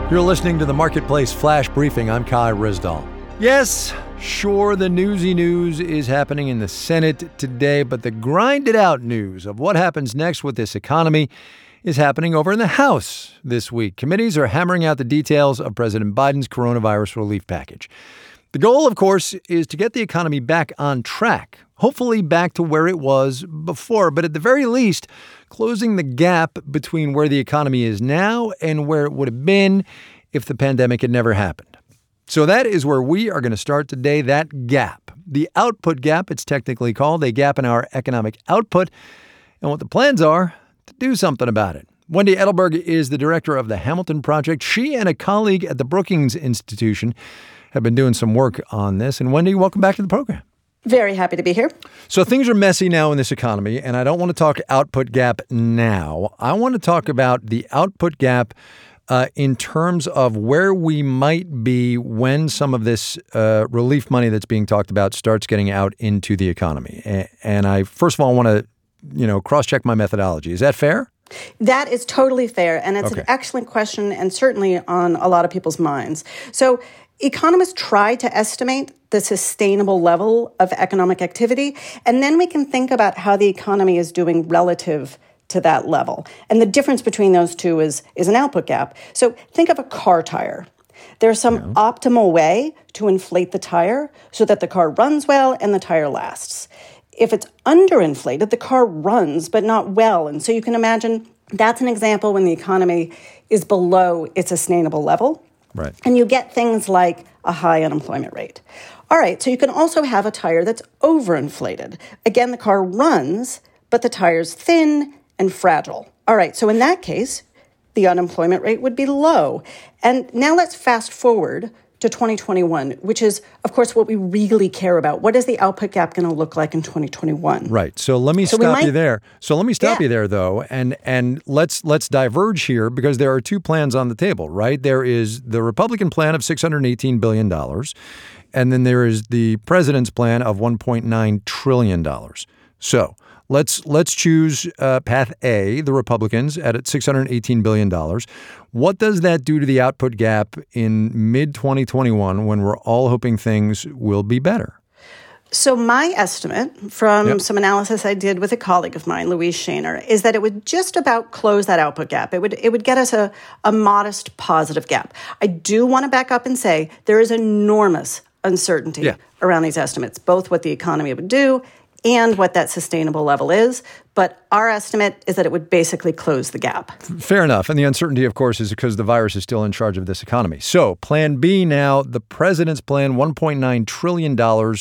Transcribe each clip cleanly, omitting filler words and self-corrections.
You're listening to the Marketplace Flash Briefing. I'm Kai Ryssdal. Yes, sure, the newsy news is happening in the Senate today, but the grinded-out news of what happens next with this economy is happening over in the House this week. Committees are hammering out the details of President Biden's coronavirus relief package. The goal, of course, is to get the economy back on track, hopefully back to where it was before, but at the very least, closing the gap between where the economy is now and where it would have been if the pandemic had never happened. So that is where we are going to start today, that gap. The output gap, it's technically called, a gap in our economic output, and what the plans are to do something about it. Wendy Edelberg is the director of the Hamilton Project. She and a colleague at the Brookings Institution have been doing some work on this. And Wendy, welcome back to the program. Very happy to be here. So things are messy now in this economy, and I don't want to talk output gap now. I want to talk about the output gap in terms of where we might be when some of this relief money that's being talked about starts getting out into the economy. And I, first of all, want to, cross-check my methodology. Is that fair? That is totally fair, and it's an excellent question and certainly on a lot of people's minds. So economists try to estimate the sustainable level of economic activity, and then we can think about how the economy is doing relative to that level. And the difference between those two is an output gap. So think of a car tire. There's some optimal way to inflate the tire so that the car runs well and the tire lasts. If it's underinflated, the car runs, but not well. And so you can imagine that's an example when the economy is below its sustainable level. Right. And you get things like a high unemployment rate. All right, so you can also have a tire that's overinflated. Again, the car runs, but the tire's thin and fragile. All right, so in that case, the unemployment rate would be low. And now let's fast forward to 2021, which is, of course, what we really care about. What is the output gap going to look like in 2021? Right. So let me stop you there. So let me stop you there, though, and let's diverge here because there are two plans on the table, right? There is the Republican plan of $618 billion, and then there is the president's plan of $1.9 trillion. So let's choose path A, the Republicans, at $618 billion. What does that do to the output gap in mid-2021 when we're all hoping things will be better? So my estimate from some analysis I did with a colleague of mine, Louise Shaner, is that it would just about close that output gap. It would get us a modest positive gap. I do want to back up and say there is enormous uncertainty around these estimates, both what the economy would do and what that sustainable level is. But our estimate is that it would basically close the gap. Fair enough. And the uncertainty, of course, is because the virus is still in charge of this economy. So plan B now, the president's plan, $1.9 trillion,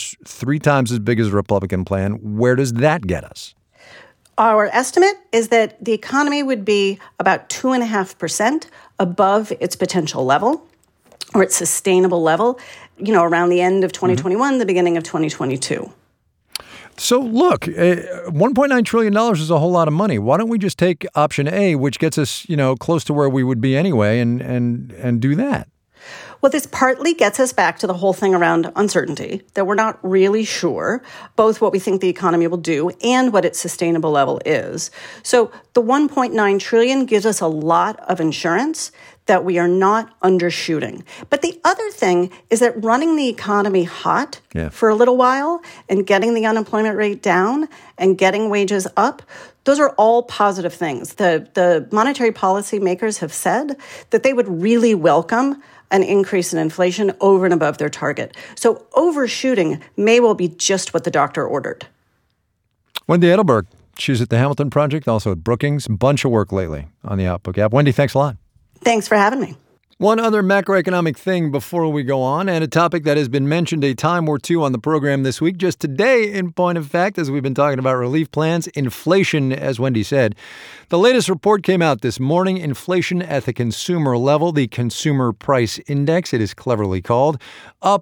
3 times as big as the Republican plan. Where does that get us? Our estimate is that the economy would be about 2.5% above its potential level or its sustainable level, around the end of 2021, the beginning of 2022. So look, $1.9 trillion is a whole lot of money. Why don't we just take option A, which gets us, close to where we would be anyway, and do that? Well, this partly gets us back to the whole thing around uncertainty, that we're not really sure both what we think the economy will do and what its sustainable level is. So the $1.9 trillion gives us a lot of insurance that we are not undershooting. But the other thing is that running the economy hot for a little while and getting the unemployment rate down and getting wages up, those are all positive things. The monetary policy makers have said that they would really welcome an increase in inflation over and above their target. So overshooting may well be just what the doctor ordered. Wendy Edelberg, she's at the Hamilton Project, also at Brookings. Bunch of work lately on the output gap. Wendy, thanks a lot. Thanks for having me. One other macroeconomic thing before we go on, and a topic that has been mentioned a time or two on the program this week, just today, in point of fact, as we've been talking about relief plans, inflation, as Wendy said. The latest report came out this morning, inflation at the consumer level, the Consumer Price Index, it is cleverly called, up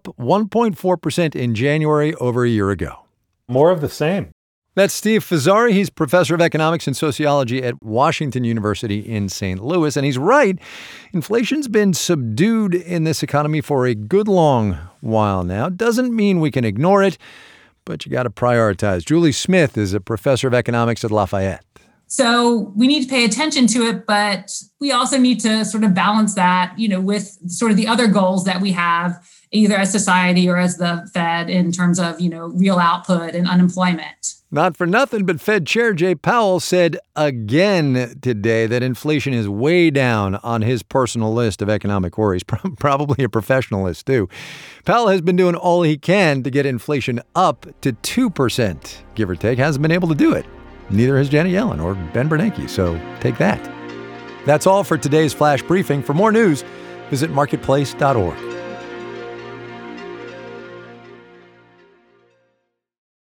1.4% in January over a year ago. More of the same. That's Steve Fazzari. He's professor of economics and sociology at Washington University in St. Louis. And he's right. Inflation's been subdued in this economy for a good long while now. Doesn't mean we can ignore it, but you got to prioritize. Julie Smith is a professor of economics at Lafayette. So we need to pay attention to it, but we also need to sort of balance that, with sort of the other goals that we have, either as society or as the Fed, in terms of, real output and unemployment. Not for nothing, but Fed Chair Jay Powell said again today that inflation is way down on his personal list of economic worries, probably a professional list, too. Powell has been doing all he can to get inflation up to 2%, give or take. Hasn't been able to do it. Neither has Janet Yellen or Ben Bernanke, so take that. That's all for today's Flash Briefing. For more news, visit marketplace.org.